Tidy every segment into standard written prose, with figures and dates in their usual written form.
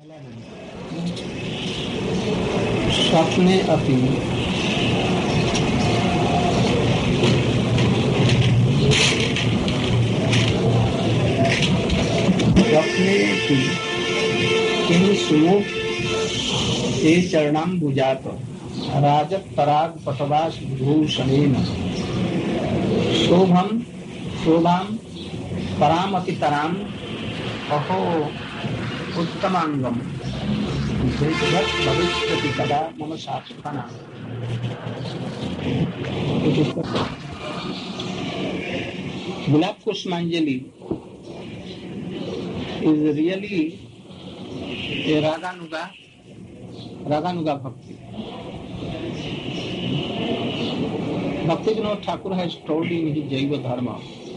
स्वप्ने अपि किं सुमुख ते चरणाम्बुजात राजपराग पटवास भूषणेन शोभां परामपि तराम अहो उत्तमांगम भविष्यति कदा मम साक्षात्कारः. Gulab Pushpanjali is really a Raganuga Bhakti. Bhaktivinoda Thakur has told in his Jaiva Dharma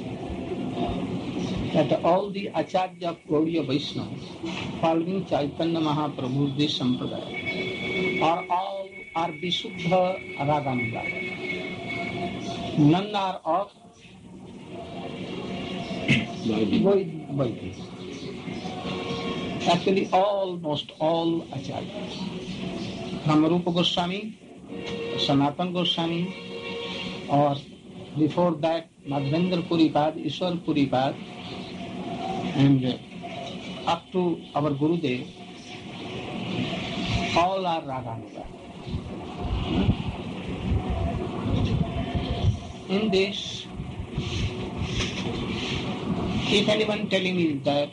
that all the Acharya of Gaudiya Vaishnava following Chaitanya Mahaprabhu's this Sampradaya are Visuddha Raganuga. None are of Vaidhi. Actually, almost all Acharyas. Brahmarupa Goswami, Sanatana Goswami, or before that Madhvendra Puripad, Ishwar Puripad, and up to our Gurudev, all are Raganuga. In this, if anyone telling me that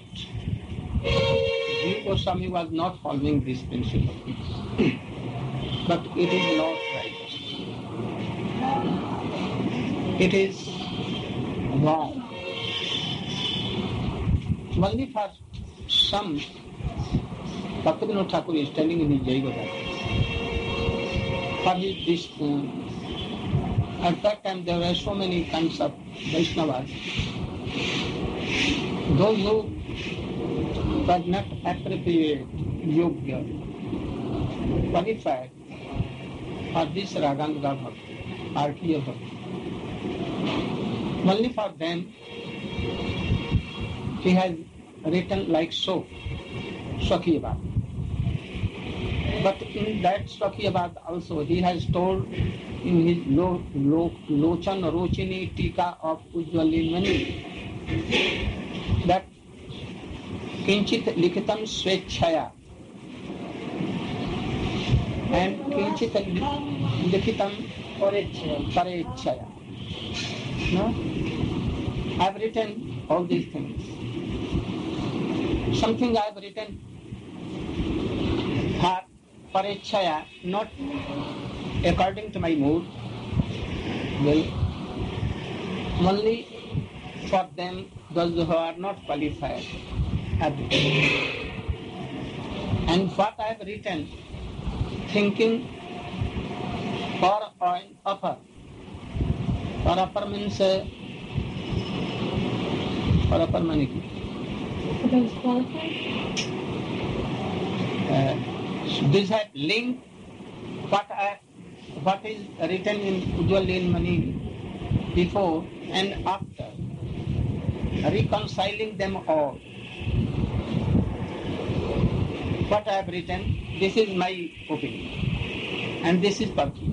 Jiva Goswami was not following this principle, but it is not right. It is wrong. Only for some, Bhaktivinoda Thakur is telling in his Jaiva Dharma. For his at that time there were so many kinds of Vaishnavas. Those who was not appropriate, yogya, qualified for this Raganuga Bhakti, Artiya Bhakti. Only for them he has written like so, Swakiyabad. But in that Swakiyabad also he has told in his Lochan Rochini Tika of Ujjwalin Mani that Kinchit Likitam Swechhaya and Kinchit Likitam Parechhaya. No? I have written all these things. Something I have written for Parechhaya, not according to my mood, well, only for them, those who are not qualified. And what I have written, thinking for an upper. For upper means, for upper means those qualified? This had linked what is written in Ujjwalin Mani before and after, reconciling them all. What I have written, this is my opinion, and this is Bhakti.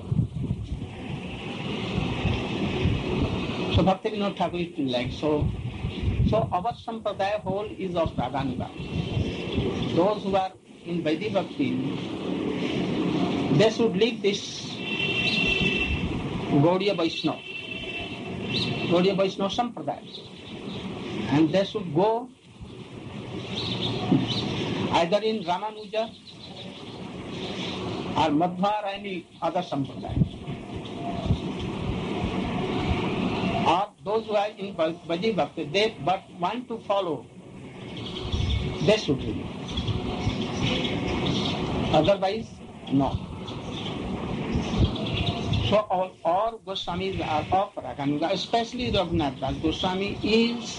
So Bhaktivinoda Thakur is like so. So our Sampradaya whole is of Raganuga. Those who are in Vaidhi Bhakti, they should leave this Gaudiya Vaishnava Sampradaya, and they should go either in Ramanuja or Madhva or any other Sampradaya. Or those who are in Vaidhi Bhakti, they but want to follow, they should leave. Otherwise, no. So all Goswamis are of Raganuga, especially Raghunath Das Goswami is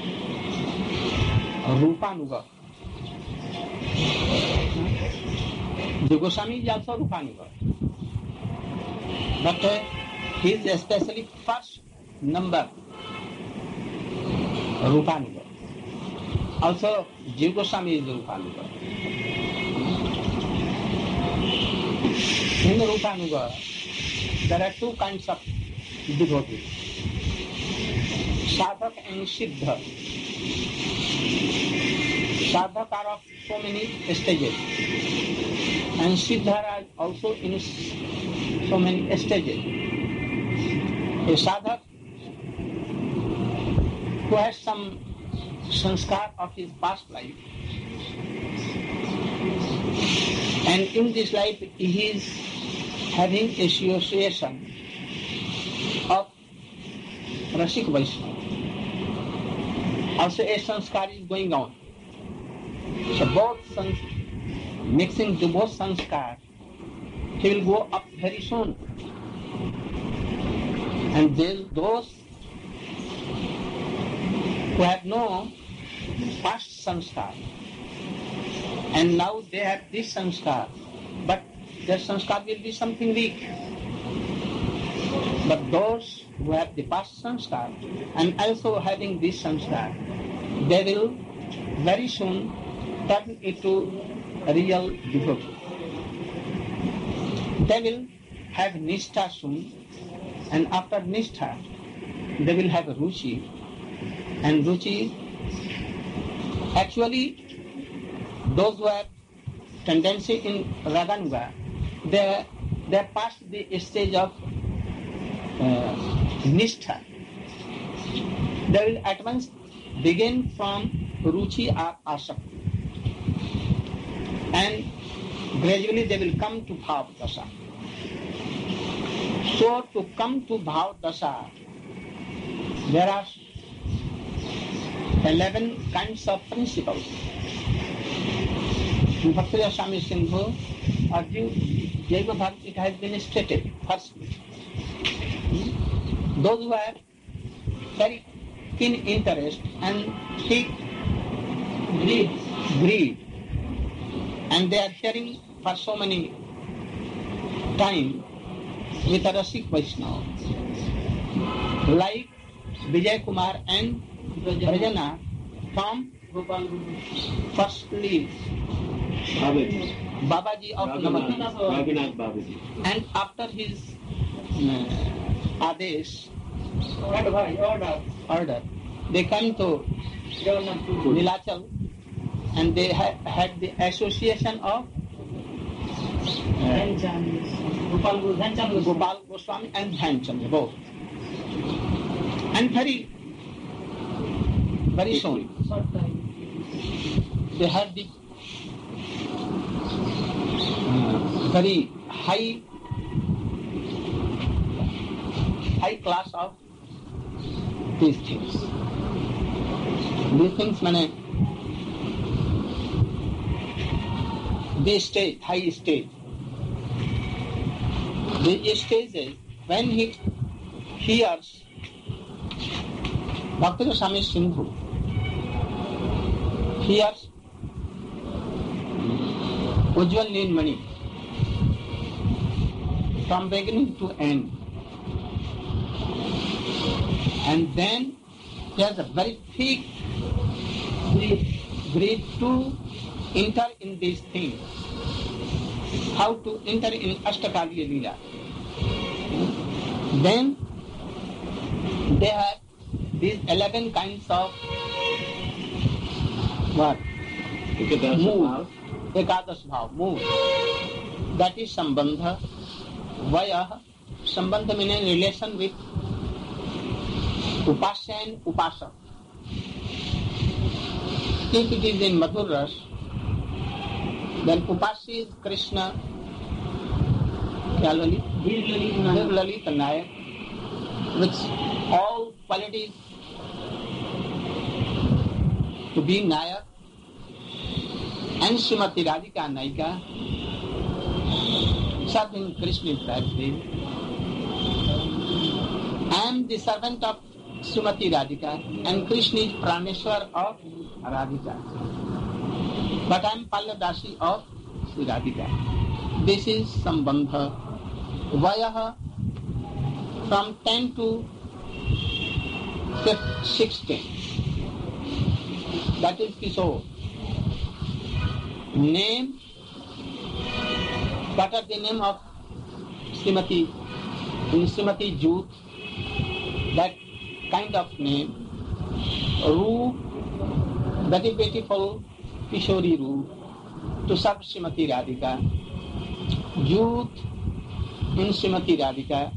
Rupanuga. The Goswami is also Rupanuga. But he is especially first number Rupanuga. Also Jiva Goswami is Rupanuga. In Rupanuga, there are two kinds of devotees, sadhak and siddha. Sadhak are of so many stages, and siddha are also in so many stages. A sadhak who has some sanskar of his past life, and in this life he is having association of Rasik Vaishnava. Also a sanskar is going on. So mixing the both sanskar, he will go up very soon. And those who have no past sanskar, and now they have this sanskar, but their sanskar will be something weak. But those who have the past sanskar and also having this sanskar, they will very soon turn into real devotee. They will have nishtha soon, and after nishtha, they will have ruchi. And ruchi, actually, those who have tendency in Raganuga, they pass the stage of nishtha. They will at once begin from ruchi or asakti, and gradually they will come to bhav dasa. So to come to bhav dasa, there are 11 kinds of principles. In Bhakti Swami Sindhu, Arjun Jaiva Bhakti, it has been stated firstly. Those who have very keen interest and thick greed, and they are hearing for so many time with a Rasik Vaishnava, like Vijay Kumar and Brajana from firstly Babaji of Navadvip, and after his Adesh order, they came to Nilachal, and they had the association of Gopal Goswami and Dhyanchandra both. And very soon they had the very high class of these things. These things mean this stage, high stage. These stages, when he hears Bhakti Swami Sindhu, hears Ujjwal Nilmani from beginning to end, and then he has a very thick greed to enter in these things. How to enter in Ashtakaliya Leela. Then they have these 11 kinds of what? Ekadash bhav, mood. That is Sambandha, Vaya. Sambandha meaning relation with Upasya and Upasak. If it is in Madhur Ras, then Upasya is Krishna, Lalit Nayak, with all qualities to be Nayak, and Srimati Radhika Naika, serving Krishna Prabhupada. I am the servant of Srimati Radhika, and Krishna is Praneshwar of Radhika. But I am Palladasi of Sri Radhika. This is Sambandha. Vayaha from 10 to 16. That is Kishore. Name, what are the name of Srimati Jut, that kind of name. Roop, very beautiful Kishori Roop, to serve Srimati Radhika. Youth in Srimati Radhika.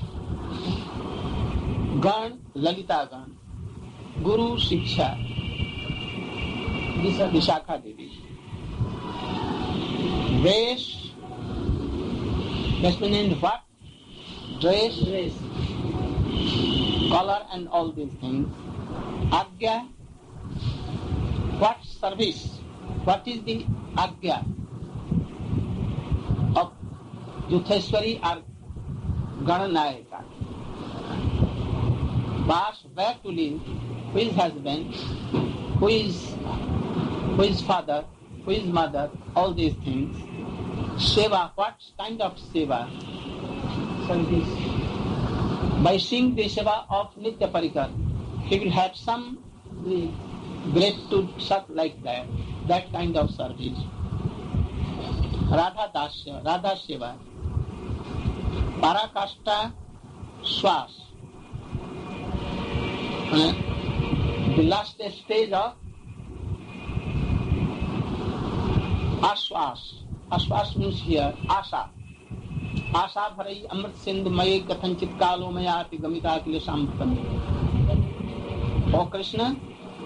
Gan, Lalita Gan. Guru Shiksha, Vishakha Devi. Dress, that's meaning what? Dress, color and all these things. Agya, what service? What is the Agya of Yutheshwari or Gananayaka? Vas, where to live, who is husband, who is father, who is mother, all these things. Seva, what kind of seva? Service. By seeing the seva of Nitya Parikar, he will have some great to serve like that kind of service. Radha Dasya, Radha Seva, Parakashta Swas, the last stage of Aswas. Aswas means here Asa. Asa Bharai Amrit Sindhu Maye Kathanchit Kalo Mayati Gamita Akila Sampami. O Krishna,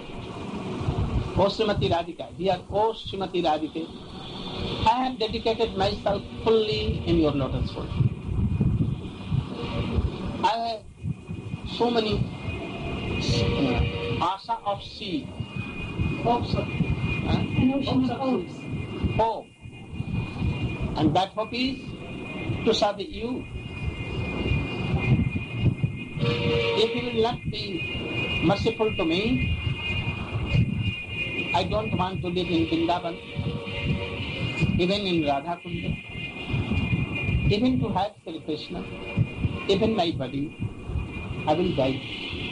O Srimati Radhika, here O Srimati Radhika, I have dedicated myself fully in your lotus foot. I have so many asa of sea, hopes of An ocean of hopes. hope, and that hope is to serve you. If you will not be merciful to me, I don't want to live in Vrindavan, even in Radha Kunda, even to have Sri Krishna, even my body, I will die.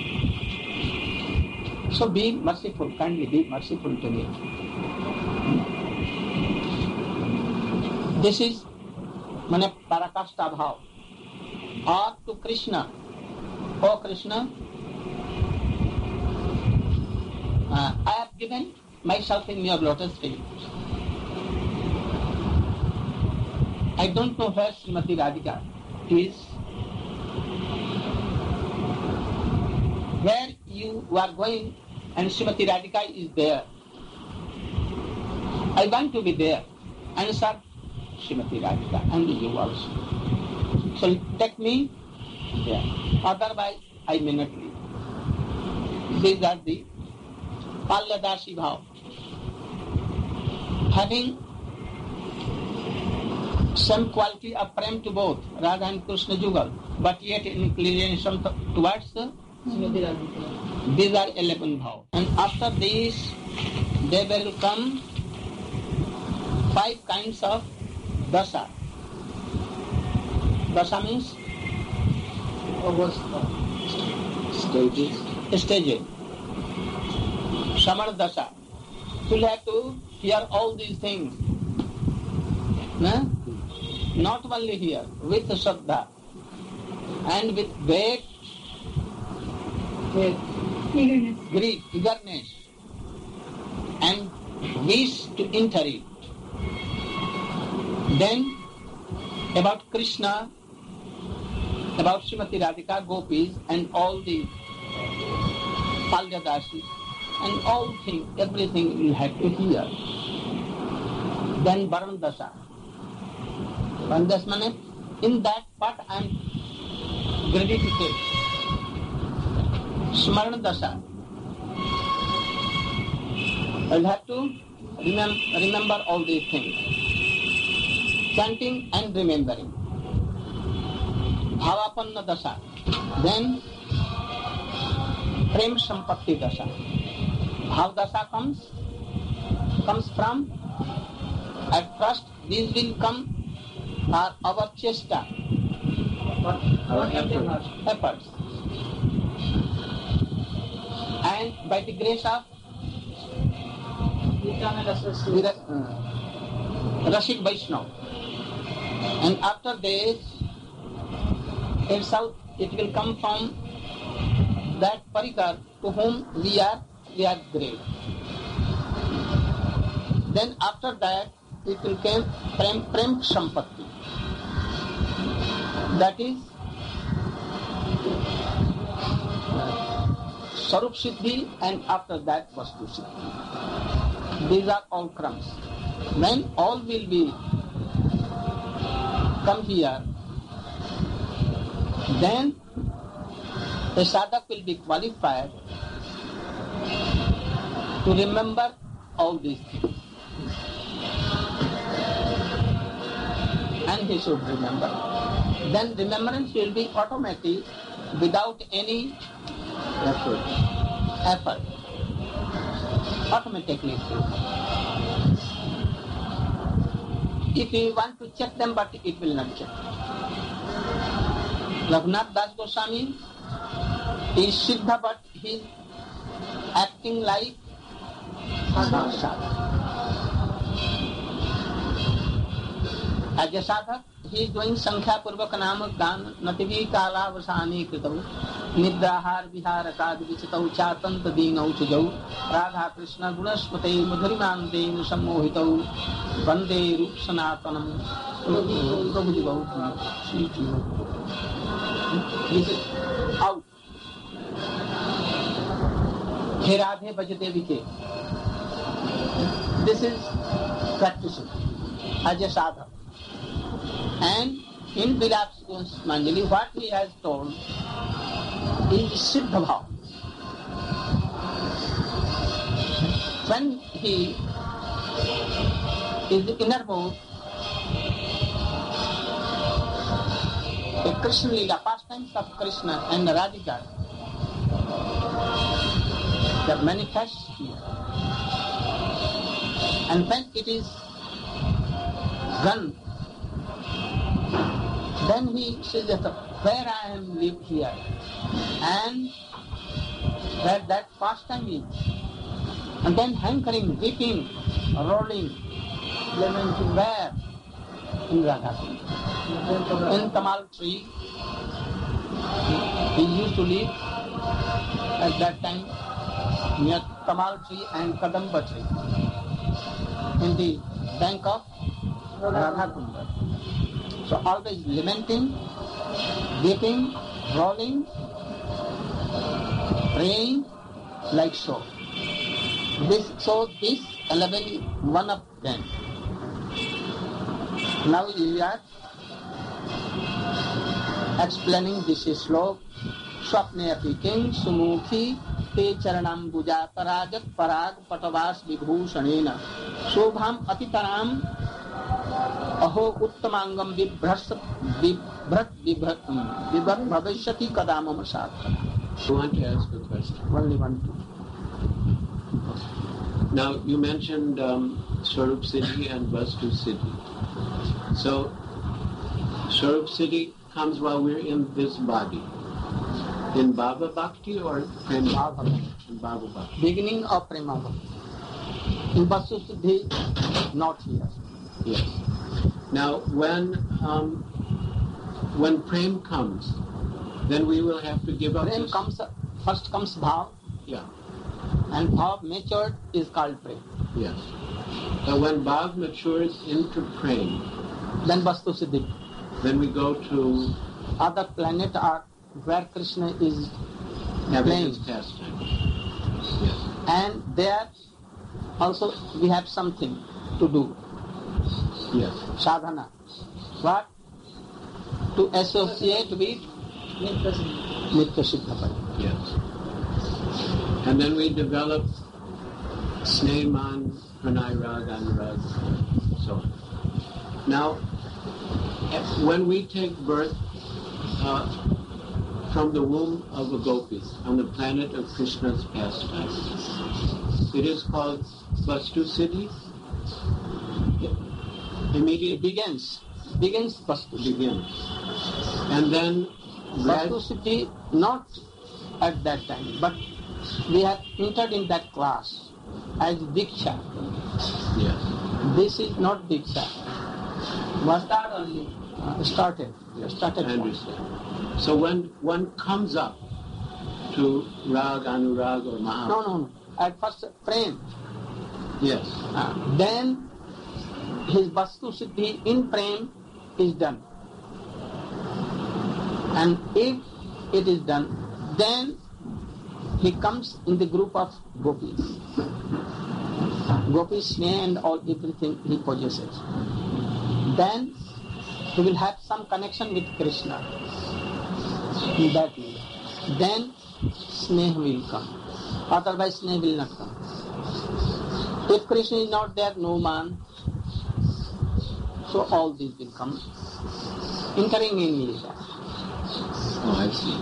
So be merciful, kindly be merciful to me. This is mane parakashta bhav. Or to Krishna, oh Krishna, I have given myself in your lotus feet. I don't know where Srimati Radhika is. Where you are going and Srimati Radhika is there. I want to be there and serve Srimati Radhika and you also. So take me there. Otherwise I may not leave. These are the Palyadasi bhav. Having some quality of prem to both Radha and Krishna Jugal, but yet inclination towards these are 11 bhav. And after this, there will come 5 kinds of dasa. Dasa means stages. Samar dasa. You will have to hear all these things. No? Not only here, with Shraddha and with great eagerness and wish to enter it. Then about Krishna, about Srimati Radhika, Gopis and all the Palyadasi and all things, everything you have to hear. Then Varandasa. Varandasa means in that part I am ready to take. Smaranadasa. I'll have to remember all these things. Chanting and remembering. Bhavapanna dasa. Then Prem Sampatti dasa. Bhav dasa comes from, at first these will come are our chesta, our efforts. And by the grace of Rashid Vaishnava. And after this, it will come from that Parikar to whom we are great. Then after that it will come Prem Sampatti. That is Sarup Siddhi, and after that Vastu Siddhi. These are all crumbs. When all will be come here, then a sadhak will be qualified to remember all these things. And he should remember. Then remembrance will be automatic without any effort. Automatically. If you want to check them, but it will not check. Raghunath Das Goswami is Siddha, but he is acting like sadhak. As a sadhak, he is doing Sankhya Purvak Nama Dan Nativi Kala Vasani Kritau Nidrahar Vihara Kad Vichitau Chatant Dinau Chujau Radha Krishna Gunasmate Madhurimante Nusammohitau Vande Rup Sanatanam Prabhu Jivau Shri Jiva. This is out. He Radhe Bhajate Vike. This is practicing as a sadhak. And in Virat Manjali, what he has told is Siddha Bhav. When he is inner mood, the Krishna Lila, pastimes of Krishna and Radhika, that manifests here. And when it is done, then he says that where I am live here and where that pastime is, and then hankering, weeping, rolling, lamenting where? In Radha. In Tamal tree. He used to live at that time near Tamal tree and Kadamba tree in the bank of Radha Kunda. So always lamenting, weeping, rolling, praying, like so. This 11 is one of them. Now we are explaining this slok. Swapne api king sumukhi te charanam buja parajat parag patavas vibhushanena shobham atitaram aho uttamangam vibhrat bhavishyati kadamam sadhana. I want to ask a question. Only one. Now, you mentioned Swarup Siddhi and Vastu Siddhi. So, Swarup Siddhi comes while we're in this body. In Bhava Bhakti or Prema Bhakti? In Bhava Bhakti. Beginning of Prema Bhakti. In Vastu Siddhi, not here. Yes. Now, when Prem comes, then we will have to give up Prem this... comes, first comes Bhav, Yeah. and Bhav matured is called Prem. Yes. So when Bhav matures into Prem, Then Vastu Siddhi. then we go to Other planet are where Krishna is having playing. his pastime. Yes. And there also we have something to do. Yes. Sadhana. What? To associate with Nitya Siddha. Yes. And then we develop Sneman, Pranay Rag, Anurag, so on. Now, when we take birth from the womb of a gopi on the planet of Krishna's pastime, it is called Vastu Siddhi. Immediately Begins Vastu. begins. And then Vastu Siddhi not at that time, but we have entered in that class as Diksha. yes. This is not Diksha. Mustard only. started. Yes, Started I point. understand. So when one comes up to Rag, Anurag or Maha. No. At first prem. Yes. Then his Vastu Siddhi in prem is done. And if it is done, then he comes in the group of gopis. Gopis, Sneha and all everything he possesses. Then he will have some connection with Krishna. In that way. Then Sneha will come. Otherwise Sneha will not come. If Krishna is not there, no man. So all these will come. Entering in Lila. Oh, I see.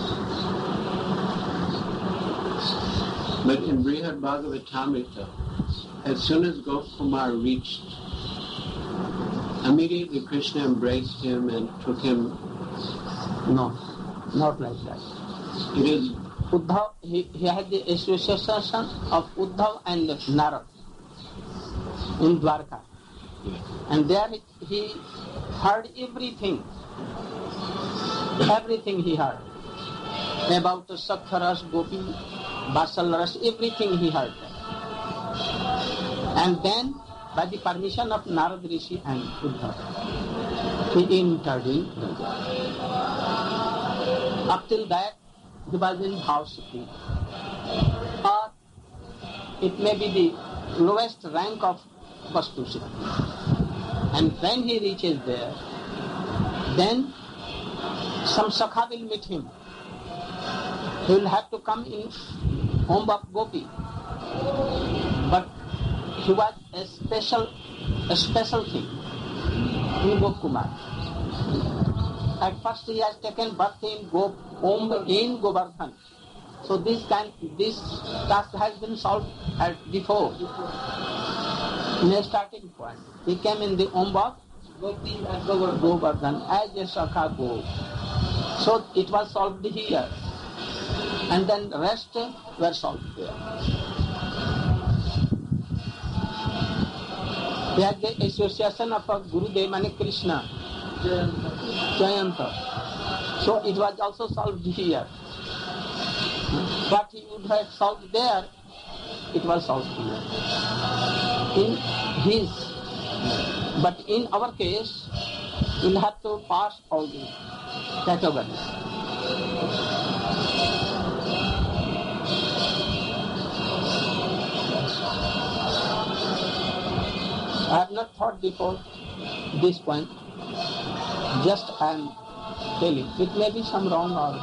But in Brihad Bhagavatamrita, as soon as Gopkumar reached, immediately Krishna embraced him and took him. No, not like that. It is. Uddhav, he had the association of Uddhav and Narad in Dwarka. Yes. And there he heard everything. Everything he heard. About Sattharas, Gopi, Vasalras, everything he heard. And then, by the permission of Narad Rishi and Uddhav, he entered in. Up till that, he was in Bhavsati. Or it may be the lowest rank of Vastu Siddhi. And when he reaches there, then some Sakha will meet him. He will have to come in home of Gopi. But he was a special thing in Gopkumar. At first he has taken birth in in Govardhan. So this task has been solved before. In a starting point. He came in the home of Govardhan as a Sakha Go. So it was solved here. And then the rest were solved there. They had the association of a Gurudev and Krishna, Jayanta. So it was also solved here. What he would have solved there, it was solved here. In his, but in our case, we'll have to pass all the categories. I have not thought before this point. Just I am telling. It may be some wrong or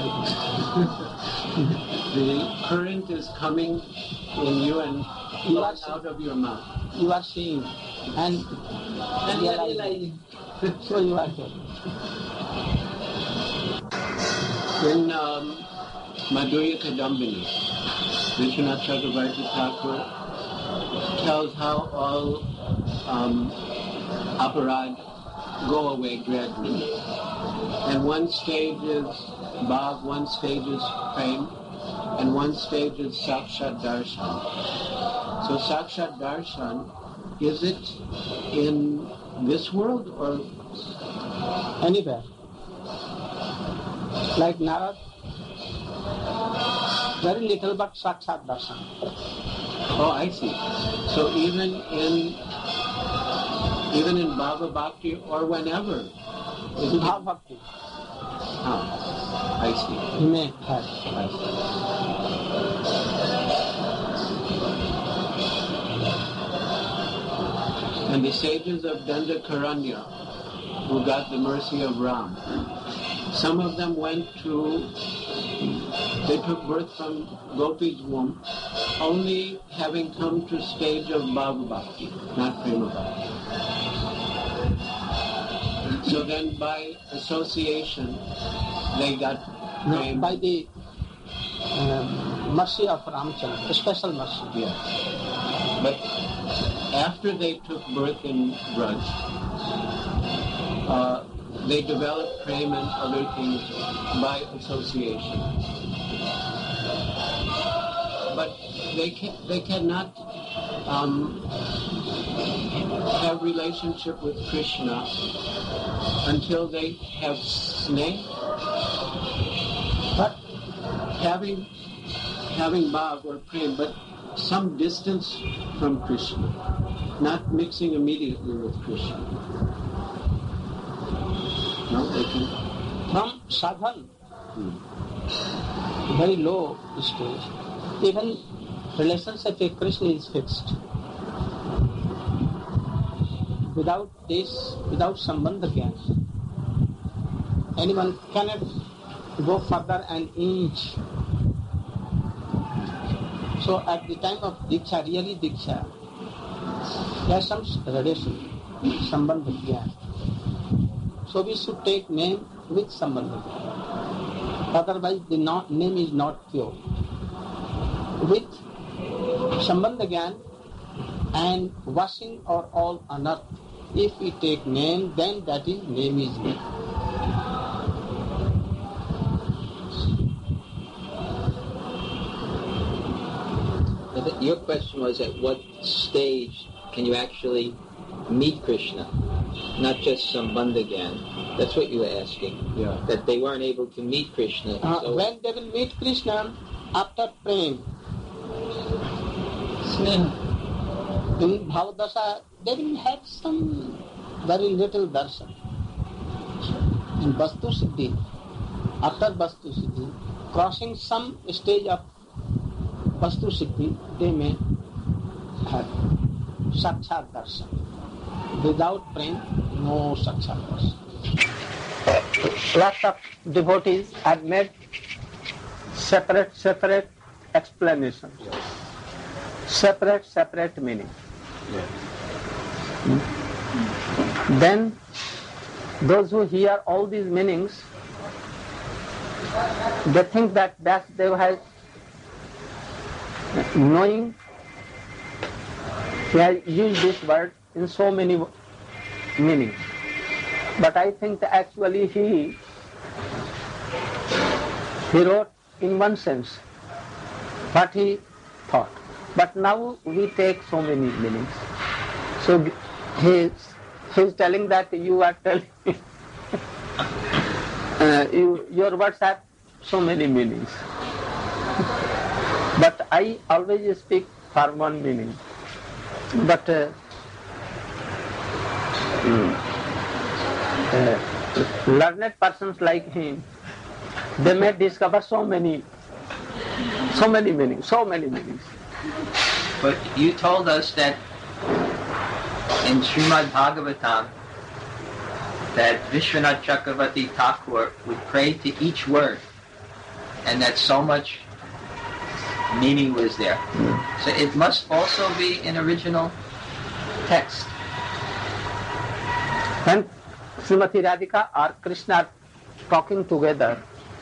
The current is coming in you and flowing out of your mouth. you are seeing and realizing. So you are here. In Madhurya Kadambini, Vishwanath Chakravarti Thakur tells how all aparad go away gradually. And one stage is bhav, one stage is prem, and one stage is sakshat darshan. So sakshat darshan, is it in this world or Anywhere. Like Narad, very little but Sakshat Darshan. Oh, I see. So even in Bhava Bhakti or whenever. Bhav Bhakti. I see. He may have. I see. And the sages of Dandakaranya, who got the mercy of Ram, some of them they took birth from Gopi's womb, only having come to stage of Bhava Bhakti, not Prema Bhakti. So then by association, they got No, by the mercy of Ramchandra, special mercy. Yes. But after they took birth in Braj, they developed prema and other things by association. But they cannot have relationship with Krishna until they have sneh, but having bhav or prem, but some distance from Krishna, not mixing immediately with Krishna. No, they can. From sadhan, very low stage, even relationship with Krishna is fixed. Without this, without sambandha gyan, anyone cannot go further an inch. So at the time of Diksha, really Diksha, there is some relation, sambandha gyan. So we should take name with sambandha gyan. Otherwise the name is not pure. With sambandha gyan and washing or all unearth, if we take name, then that is name is name. Your question was at what stage can you actually meet Krishna, not just Sambandha Gyan. That's what you were asking. Yeah. That they weren't able to meet Krishna. So When they will meet Krishna after praying, in Bhavadasa, they will have some very little darshan. In Vastu Siddhi, after Vastu Siddhi, crossing some stage of Vastu Siddhi, they may have Sakshat darshan. Without praying, no Sakshat darshan. Lots of devotees have made separate explanations. Separate meaning. Yes. Then those who hear all these meanings, they think that Vyasdeva has knowing, he has used this word in so many meanings. But I think that actually he wrote in one sense what he thought. But now we take so many meanings. So he is telling that you are telling your words have so many meanings. But I always speak for one meaning. But learned persons like him, they may discover so many meanings. But you told us that in Srimad Bhagavatam that Vishwanath Chakravarti Thakur would pray to each word and that so much meaning was there. So it must also be an original text. When Srimati Radhika or Krishna are talking together,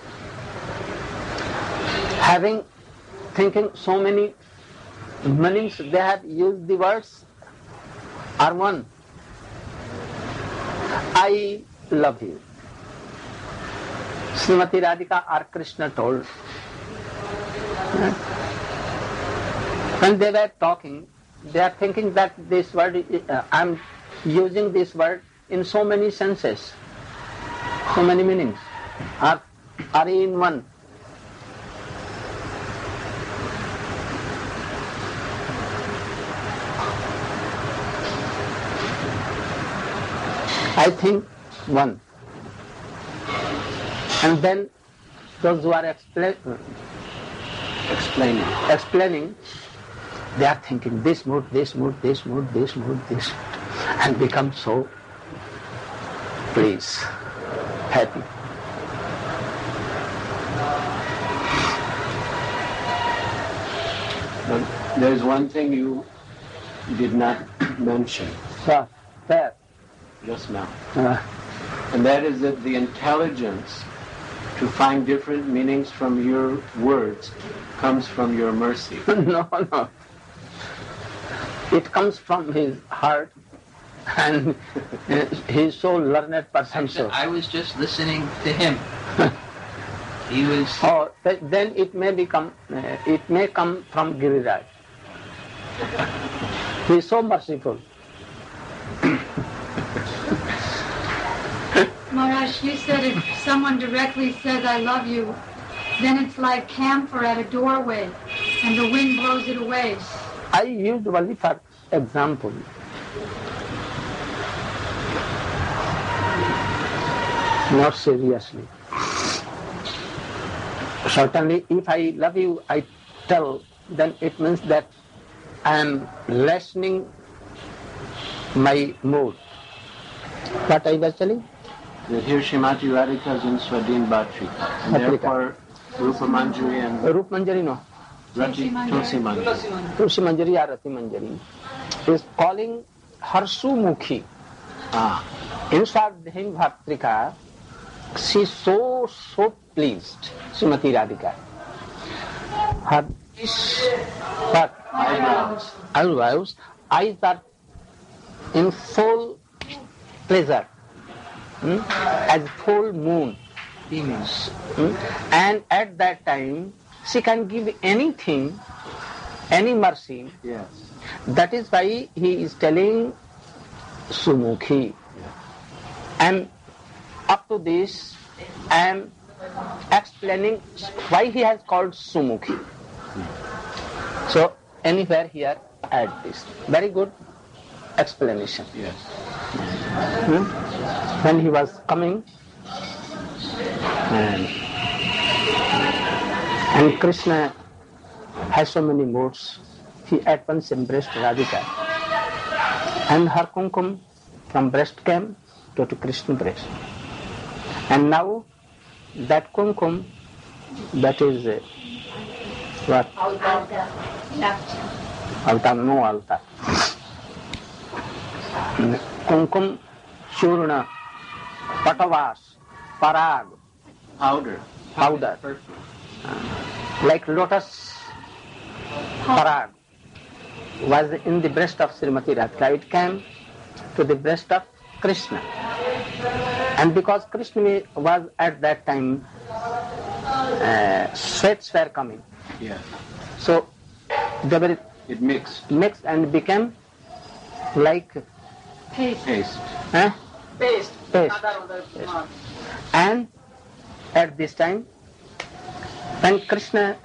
thinking so many meanings, they have used the words are one. I love you. Srimati Radhika or Krishna told. When they were talking, they are thinking that this word, I am using this word in so many senses, so many meanings, are in one. I think one. And then those who are explaining, they are thinking this mood, and become so pleased, happy. But there's one thing you did not mention So, there. just now, and that is that the intelligence to find different meanings from your words comes from your mercy. No. It comes from his heart, and he is so learned person. So. I was just listening to him. He was. Oh, then it may come from Giriraj. He is so merciful. Maharaj, you said if someone directly says, I love you, then it's like camphor at a doorway, and the wind blows it away. I used only for example. Not seriously. Certainly, if I love you, I tell, then it means that I am lessening my mood. What I was telling? Here Srimati Radhika is in Swadhin Bhatrika. And Bhatrika. therefore Rupa Manjari and Rup Manjari, no. Rati Tulsi Manjari. Tulsi Manjari or Rati Manjari is calling her Sumukhi. In Swadhin Bhatrika, she is so pleased, Srimati Radhika. Her eyebrows are in full pleasure, as full moon. And at that time, she can give anything, any mercy. Yes. That is why he is telling Sumukhi. And up to this, I am explaining why he has called Sumukhi. So anywhere here, add this. Very good explanation. Yes. When he was coming, and Krishna has so many moods, he at once embraced Radhika. And her kumkum from breast came to Krishna's breast. And now that kumkum, that is what? Altar, no altar. Kumkum, churna, patavas, parag, powder, like lotus parag was in the breast of Srimati Radhika. It came to the breast of Krishna. And because Krishna was at that time, sweats were coming. Yes. So they were It mixed. and became like Paste. Paste. paste. Yes. And at this time, when Krishna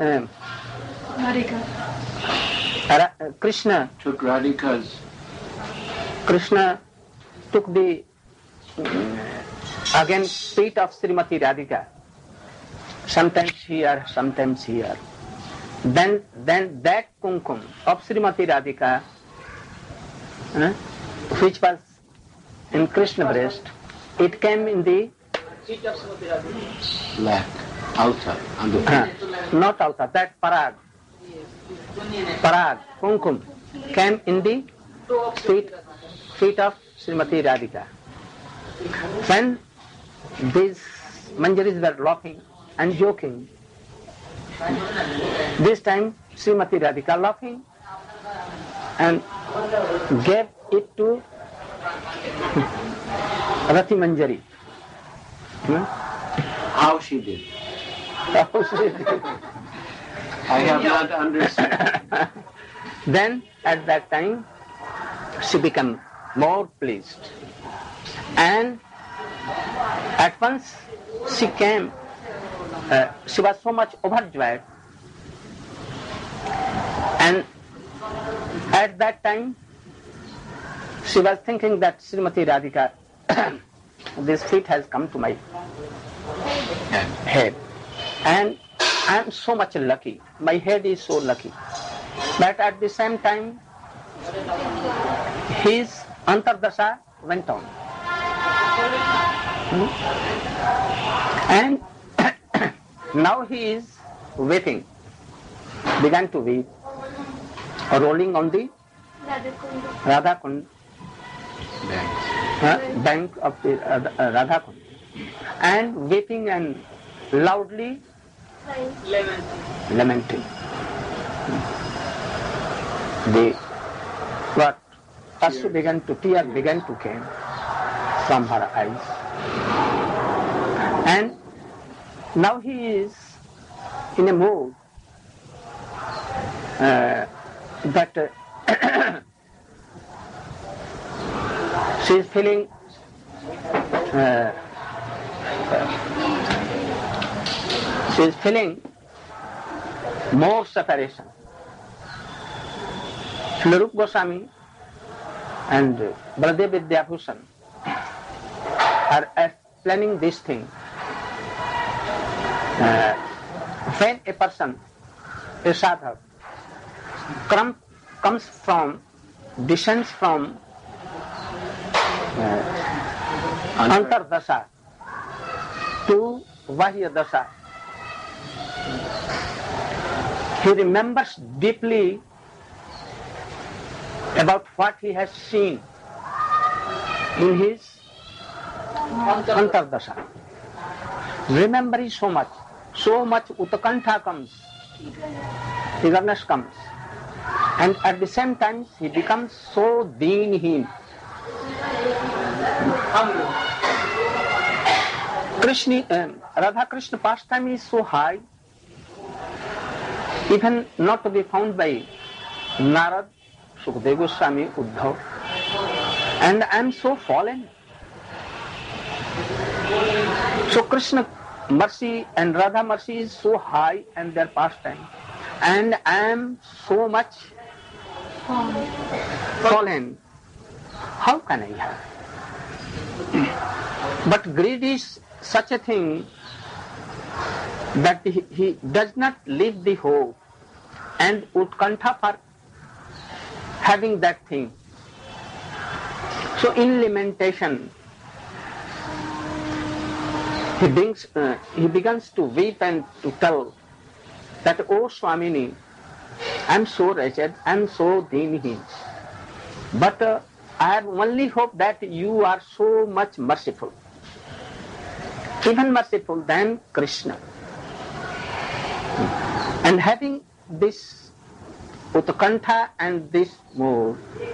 Took Radhika's. Krishna took the again feet of Srimati Radhika, sometimes here, sometimes here. Then that kumkum of Srimati Radhika, which was in Krishna breast, it came in the Black. Altar. On the not altar, that parag, kumkum came in the feet of Srimati Radhika. When these manjaris were laughing and joking, this time Srimati Radhika laughing and gave it to Rati Manjari. How she did. I have not understood. Then at that time she became more pleased, and at once she came. She was so much overjoyed, and at that time she was thinking that Srimati Radhika, this feet has come to my head, and I am so much lucky. My head is so lucky. But at the same time, his antardasha went on. And now he is weeping, began to weep, rolling on the Radha Kund, bank of the Radha Kund, and weeping and loudly lamenting. Tears began to come from her eyes. And now he is in a mood that She is feeling more separation. Srila Rupa Goswami and Baladev Vidyabhushan are explaining this thing. When a person, a sadhak, descends from Antardasha to Vahya Dasha, he remembers deeply about what he has seen in his Antardasha. Remembering so much Utakantha comes, eagerness comes, and at the same time he becomes so deenheen. Radha Krishna pastime is so high, even not to be found by Narad, Sukadeva Goswami, Uddhav, and I am so fallen. So Krishna mercy and Radha mercy is so high and their pastime, and I am so much fallen. How can I have? But greed is such a thing that he does not leave the hope and utkantha for having that thing. So in lamentation, he begins to weep and to tell that, "Oh Swamini, I am so wretched, I am so deenheen. But I have only hope that you are so much merciful, even merciful than Krishna." And having this utkantha and this mood,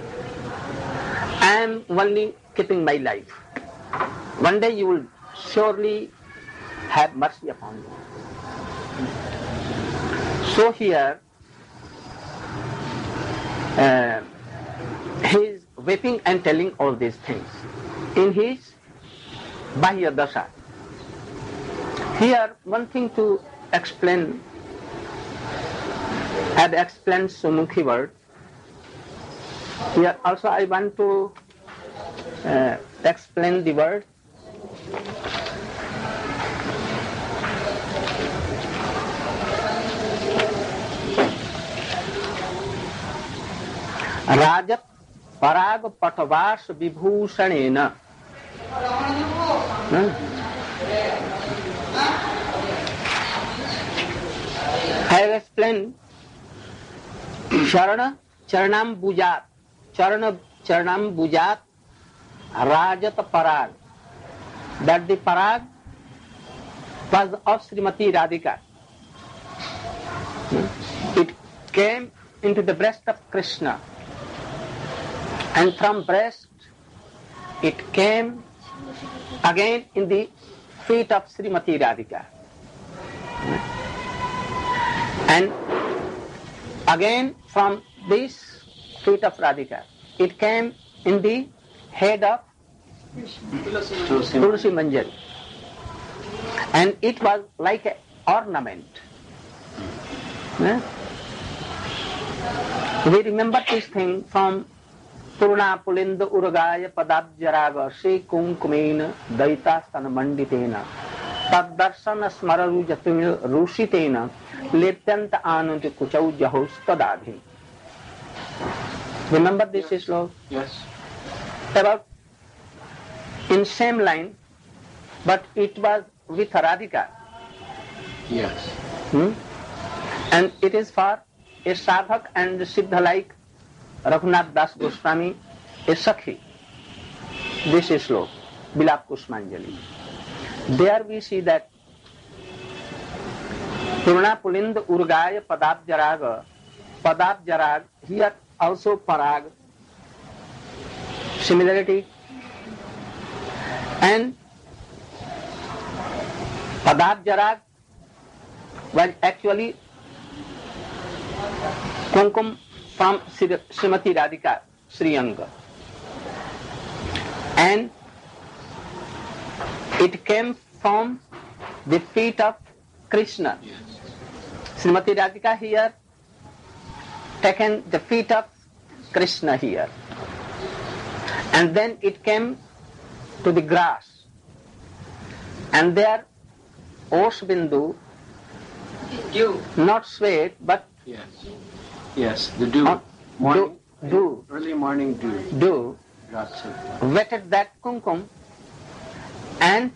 I am only keeping my life. One day you will surely have mercy upon me. So here he is weeping and telling all these things in his Bahya Dasha. Here one thing to explain, I had explained Sumukhi word. Here also I want to explain the word. Rajat Parag Patavas Vibhushanena. I have explained Charanam Bujat Rajat Parag, that the Parag was of Srimati Radhika. It came into the breast of Krishna, and from breast it came again in the feet of Srimati Radhika, and again from this feet of Radhika it came in the head of Tulsi Manjari, and it was like an ornament. We remember this thing from Purna Pulinda Urgaya Padabjaraga Sri Kumkumena Daitastana Manditena Taddarsana Smararu Jatumil Rushitena Lepyanta Ananti Kuchau Jahos Tadadhi. Remember this is Lord? Yes. About in same line, but it was with Radhika. Yes. And it is for a sadhak and siddha like Raghunath Das Goswami, a sakhi. This is Lok, Bilap Kusmanjali. There we see that Purna Pulinda Urgaya Padabjarag, here also Parag, similarity, and Padabjarag was actually Kumkum from Srimati Radhika, Sri Anga. and it came from the feet of Krishna. Srimati Radhika here taken the feet of Krishna here, and then it came to the grass, and there Osbindu, not sweat but Yes, the dew. dew, Early morning dew. Drops in. wetted that kumkum, and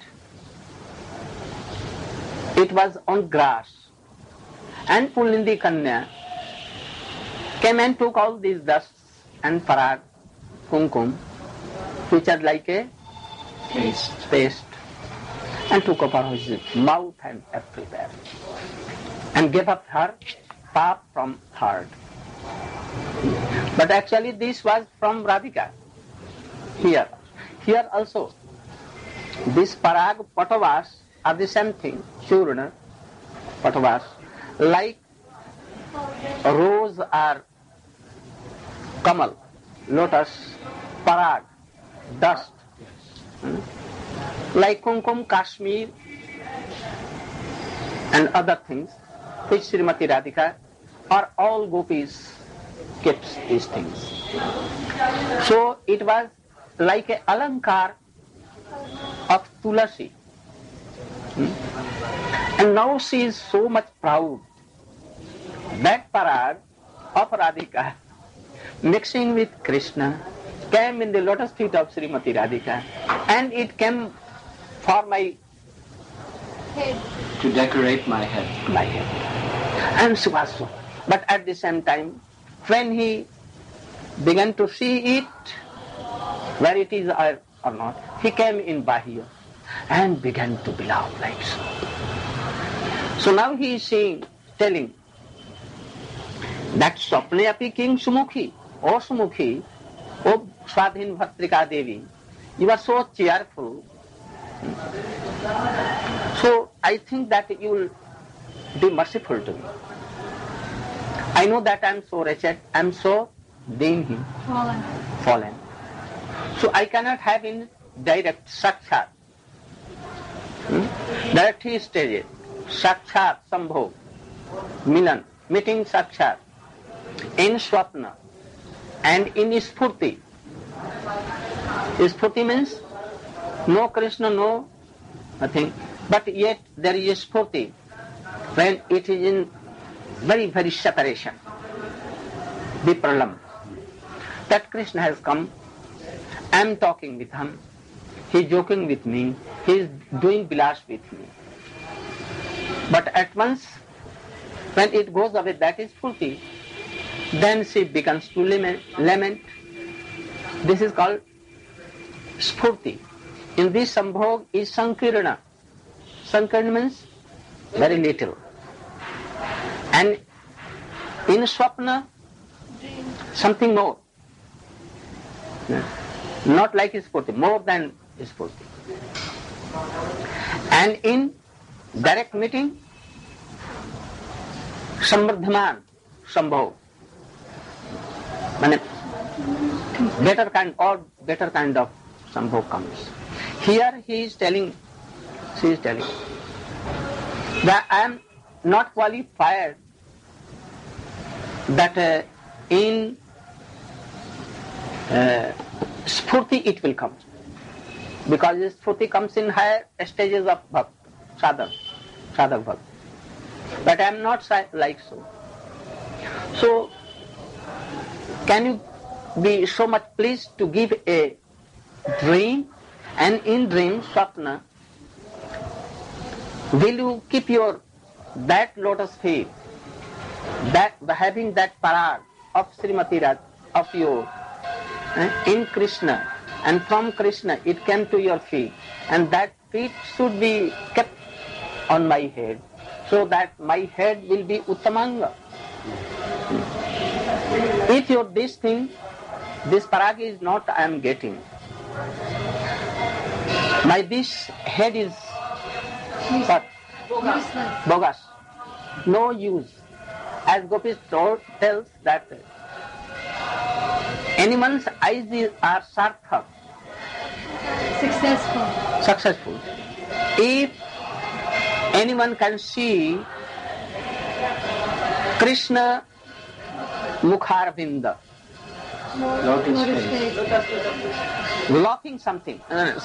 it was on grass. And Pulindi Kanya came and took all these dusts and parag, kumkum, which are like a paste, and took upon his mouth and everywhere, and gave up her pap from third. But actually this was from Radhika. Here also, this parag patavas are the same thing, churna, patavas, like rose or kamal, lotus, parag, dust, like kumkum, Kashmir, and other things, which Srimati Radhika or all gopis kept these things. So it was like a alankar of Tulasi. And now she is so much proud. That parag of Radhika mixing with Krishna came in the lotus feet of Srimati Radhika, and it came for my head. To decorate my head. My head. And she was so. But at the same time, when he began to see it, where it is or not, he came in Bahia and began to below like so. So now he is saying, telling that Swapne api king Sumukhi, O Sumukhi, O Swadhin Bhatrika Devi, you are so cheerful. So I think that you will be merciful to me. I know that I am so wretched, I am so dingy, fallen. So I cannot have in direct sakshat. Direct he stages, sakshat, sambhog, milan, meeting sakshat, in swapna and in spurti. Spurti means no Krishna, no nothing, but yet there is spurti when it is in very, very separation, the pralam. That Krishna has come, I am talking with him, he is joking with me, he is doing bilas with me. But at once, when it goes away, that is Spurti, then she begins to lament. This is called Spurti. In this Sambhog is Sankirana. Sankirana means very little. And in Swapna, something more. Not like Spurti, more than Spurti. And in direct meeting, Samvardhaman, Sambhog. Better kind of Sambhog comes. Here she is telling that I am not qualified that in Spurti it will come. Because Spurti comes in higher stages of Bhakt, sadhak Bhakt. But I am not like so. So, can you be so much pleased to give a dream, and in dream, Swapna, will you keep that lotus feet, that having that parag of Srimati Radha, of you, in Krishna, and from Krishna it came to your feet, and that feet should be kept on my head, so that my head will be Uttamanga. If this parag is not I am getting, this head is what? Bogus. No use. As Gopis tells that animals' eyes are sarthak, successful. If anyone can see Krishna Mukharvinda, Lotus face. laughing something,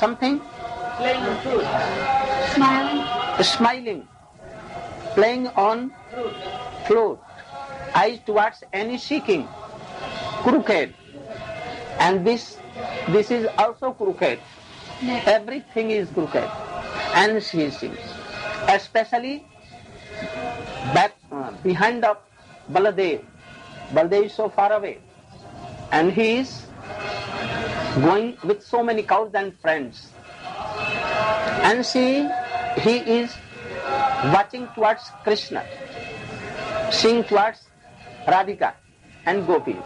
smiling, playing on flute, eyes towards any seeking, crooked, and this is also crooked. Everything is crooked, and she sings, especially back behind of Baladev. Baladev is so far away, and he is going with so many cows and friends, and he is watching towards Krishna, seeing towards Radhika and gopis.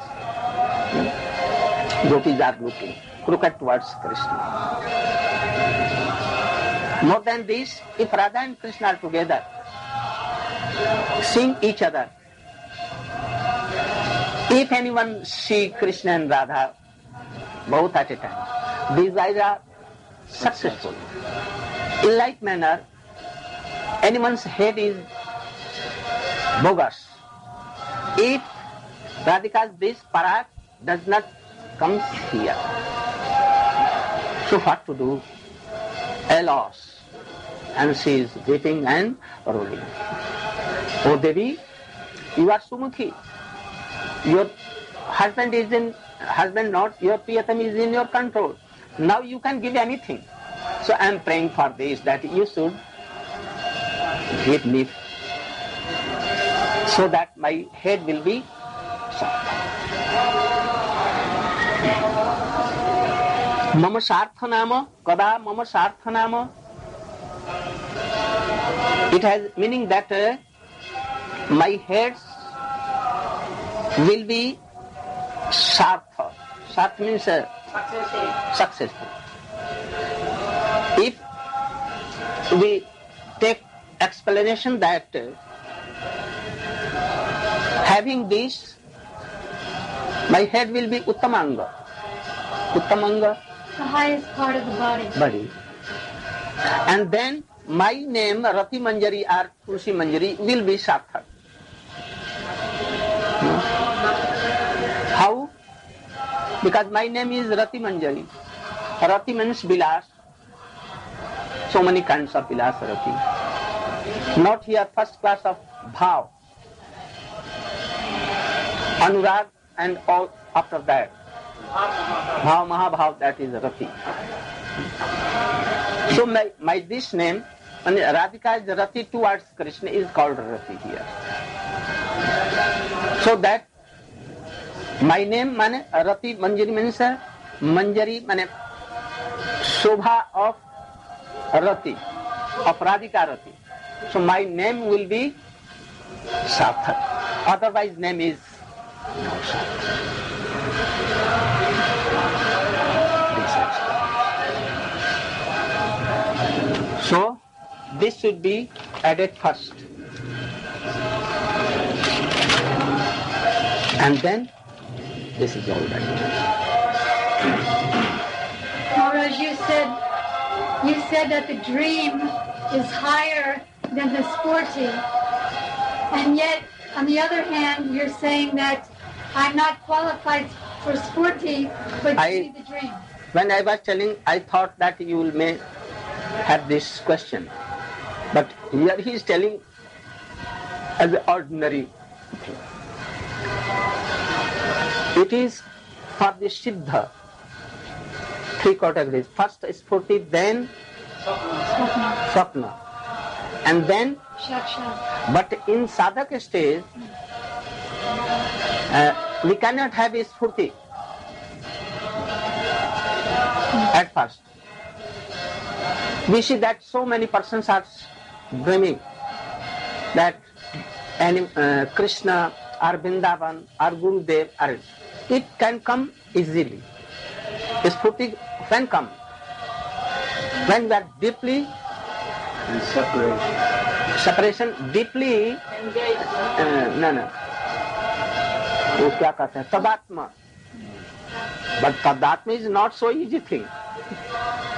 Gopis are looking crooked towards Krishna. More than this, if Radha and Krishna are together, seeing each other, if anyone see Krishna and Radha both at a time, these guys are successful. In like manner, anyone's head is bogus. If Radhika's this parak does not come here, so what to do? A loss. And she is weeping and rolling. Oh Devi, you are Sumukhi. Your husband not, your Priyatam is in your control. Now you can give anything. So I am praying for this, that you should give me, so that my head will be soft. Mama Sarthanama, Kada Mama Sarthanama. It has meaning that my head will be Sartha. Sartha means successful. If we take explanation that having this, my head will be Uttamanga. Uttamanga, the highest part of the body. And then my name, Rati Manjari or Tulsi Manjari, will be Sarthak. How? Because my name is Rati Manjari. Rati means Vilas. So many kinds of Vilas Rati. Not here first class of Bhav. Anurag and all after that. Bhav, Mahabhav, that is Rati. So my this name, and Radhika is Rati towards Krishna, is called Rati here. So that my name, mane Rati Manjari means Manjari, mane Shobha of Rati, of Radhika Rati. So my name will be Sarthak. Otherwise name is no Sarthak. So this should be added first. And then this is all right. Maharaj, you said that the dream is higher than the sporty, and yet on the other hand you're saying that I'm not qualified for sporty, but see the dream. When I was telling, I thought that you may have this question, but here he is telling as an ordinary thing. It is for the Siddha, three categories. First Spurti, then Swapna, and then Shakshat. But in sadhaka stage, we cannot have a Spurti at first. We see that so many persons are dreaming that Krishna or Vrindavan or Gurudev, or it can come easily. Spurti can come when we are deeply And separation, deeply वो क्या कहते हैं तदात्मा. But tadatma is not so easy thing.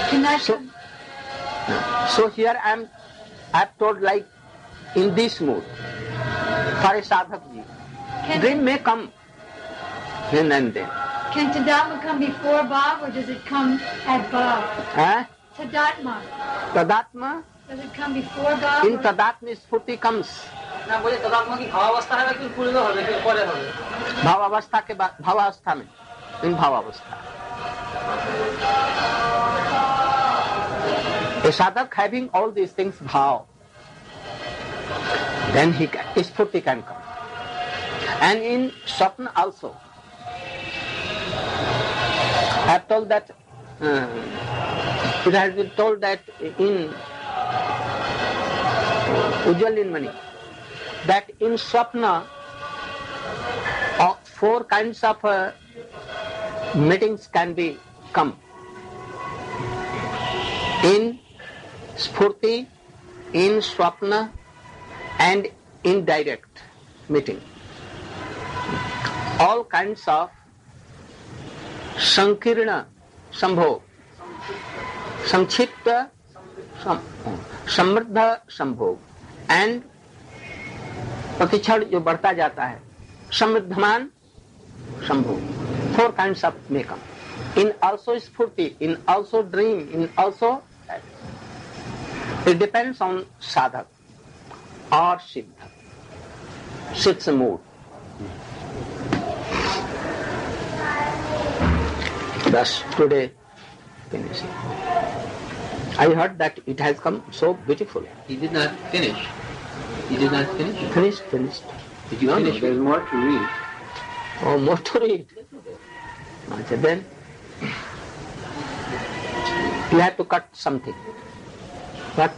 Cannot So, so here I've told like in this mood for a sadhak ji. Dream may come then and then. Can Tadatma come before Bhav or does it come at Bhav? Tadatma. Tadatma, Does it come before Bhav? in or- Tadatma Spurti comes. না বলে তদাত্মা কি ভাবাবস্থা হবে কি পূর্বে হবে কি পরে হবে? भावावस्था के बाद भावावस्था में इन भावावस्था a sadhak having all these things bhav, then he can, spurti can come. And in Swapna also I have told that it has been told that in Ujjalinmani that in Swapna four kinds of meetings can be come. In Spurti, in Swapna and in direct meeting. All kinds of Sankirna Sambhog, Sanchipta Samriddha Sambhog and प्रतिक्षण जो बढ़ता जाता है समृद्धमान संभोग. Four kinds of may come. In also spurti, in also dream, in also it depends on sadhak or siddha. Siddha mood. Thus today finishing. I heard that it has come so beautiful. He did not finish. He did not finish. Finished. Did you No, finish? there's more to read. Oh, more to read. Okay, then you have to cut something. What?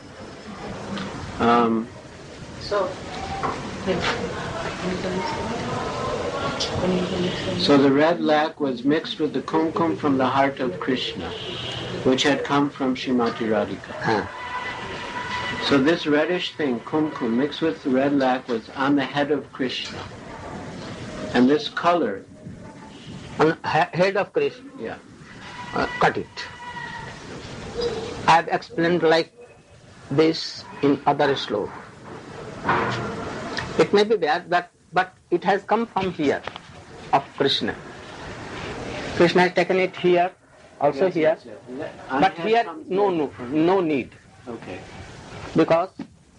So the red lac was mixed with the kumkum from the heart of Krishna, which had come from Srimati Radhika. Huh. So this reddish thing, kumkum, mixed with the red lac, was on the head of Krishna. And this color, On head of Krishna, yeah, cut it. I have explained like this in other sloka. It may be bad, but it has come from here of Krishna. Krishna has taken it here, also Yes, here, yes, yes. On but head here comes no need, Okay. because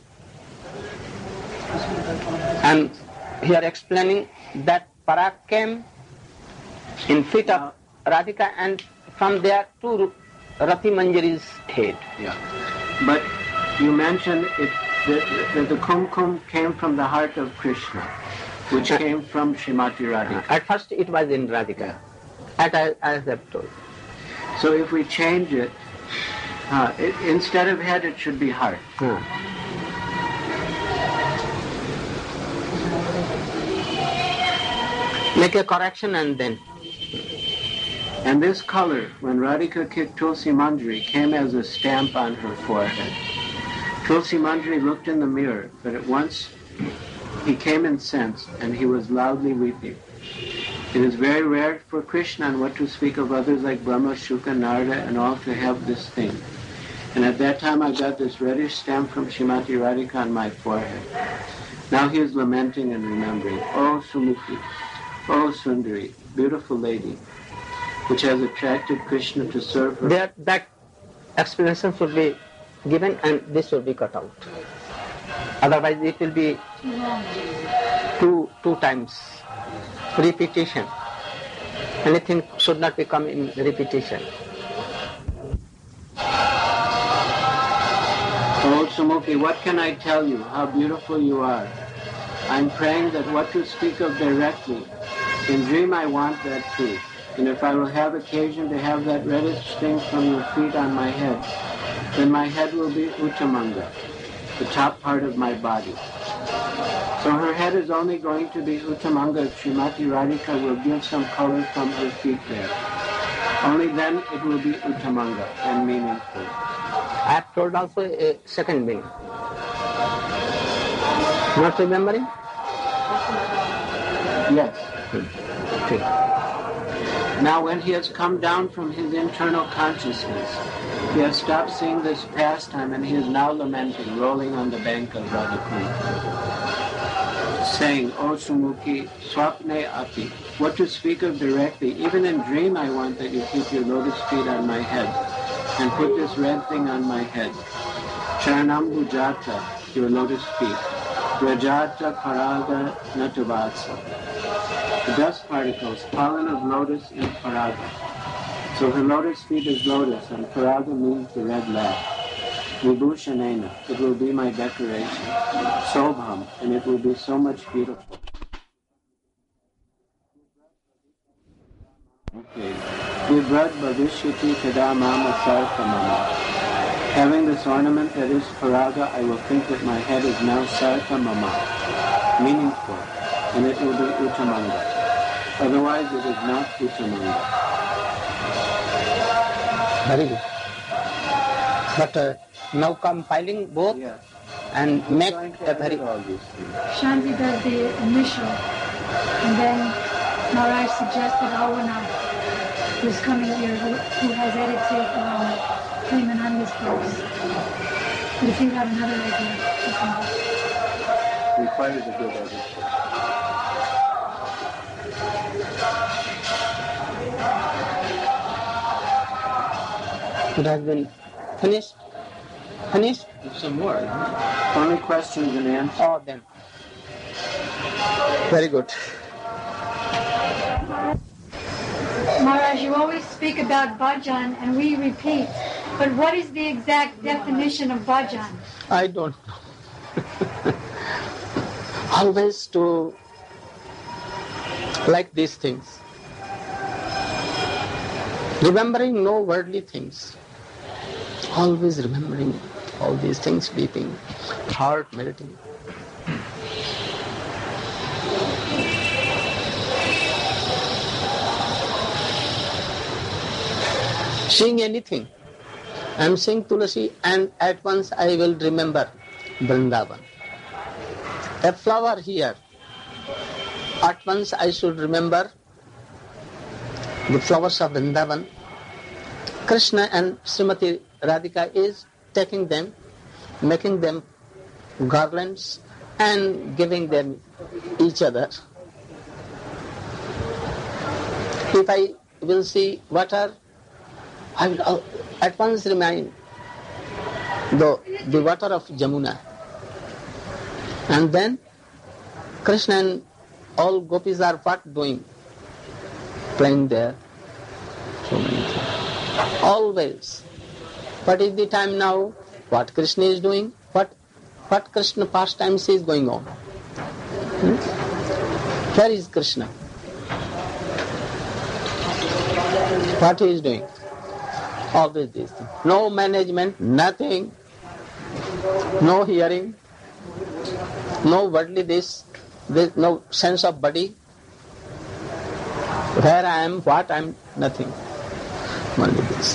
I'm here explaining that Parag came in feet of Radhika and from there to Rati Manjari's head. Yeah. But you mentioned that the kumkum came from the heart of Krishna, which came from Srimati Radhika. At first it was in Radhika, as I have told. So if we change it, instead of head, it should be heart. Make a correction and then. And this color, when Radhika kicked Tulsi Manjari, came as a stamp on her forehead. Tulsi Manjari looked in the mirror, but at once he came incensed and he was loudly weeping. It is very rare for Krishna, and what to speak of others like Brahma, Shuka, Narada, and all, to have this thing. And at that time I got this reddish stamp from Srimati Radhika on my forehead. Now he is lamenting and remembering, "Oh Sumukhi, oh Sundari, beautiful lady, which has attracted Krishna to serve her." There, that explanation should be given and this should be cut out. Otherwise it will be two times repetition. Anything should not become in repetition. "Oh Sumukhi, what can I tell you? How beautiful you are. I'm praying that what to speak of directly. In dream I want that too. And if I will have occasion to have that reddish thing from your feet on my head, then my head will be Uttamanga, the top part of my body." So her head is only going to be Uttamanga if Srimati Radhika will give some color from her feet there. Only then it will be Uttamanga and meaningful. I have told also a second meaning. Not remembering? Yes. Okay. Now when he has come down from his internal consciousness, he has stopped seeing this pastime and he is now lamenting, rolling on the bank of Radhakund, saying, O Sumukhi, Swapne Api, what to speak of directly, even in dream I want that you keep your lotus feet on my head and put this red thing on my head. Charanam Bhujata, your lotus feet. Rajata Paraga Natavatsa. The dust particles, pollen of lotus in Paraga. So her lotus feet is lotus, and Paraga means the red lap. Vibhushanena, it will be my decoration. Sobham, and it will be so much beautiful. Okay. Vibrad Bhavishyati Kada Mama Sarka Mama. Having this ornament that is Paraga, I will think that my head is now Sarka Mama, meaningful, and it will be Uttamanga. Otherwise it is not Uttamanga. Very good. But now compiling both, Yes. and make a very... Shanti does the initial, and then Maharaj suggested Avana, who's coming here, who has edited Premananda's books. But if you have another idea, you can go. Requires a good edition. It has been finished? Finished? Some more. Only questions and answers. Oh, then. Very good. Maharaj, you always speak about bhajan and we repeat, but what is the exact definition of bhajan? I don't know. Always to like these things. Remembering no worldly things. Always remembering all these things, beating, heart melting. Seeing anything. I am seeing Tulasi and at once I will remember Vrindavan. A flower here. At once I should remember the flowers of Vrindavan. Krishna and Srimati Radhika is taking them, making them garlands and giving them each other. If I will see water, I will at once remind the water of Jamuna. And then Krishna and all gopis are what doing? Playing there. So many things. Always. What is the time now? What Krishna is doing? What Krishna pastimes is going on? Where is Krishna? What he is doing? Always these things. No management, nothing. No hearing. No worldly this, no sense of body. Where I am, what I am, nothing. Only this.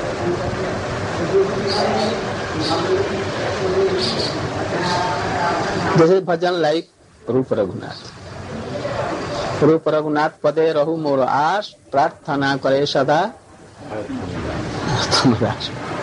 This is bhajan like Rupa Raghunath. Rupa Raghunath pade rahu mor aas, prarthana kare sada.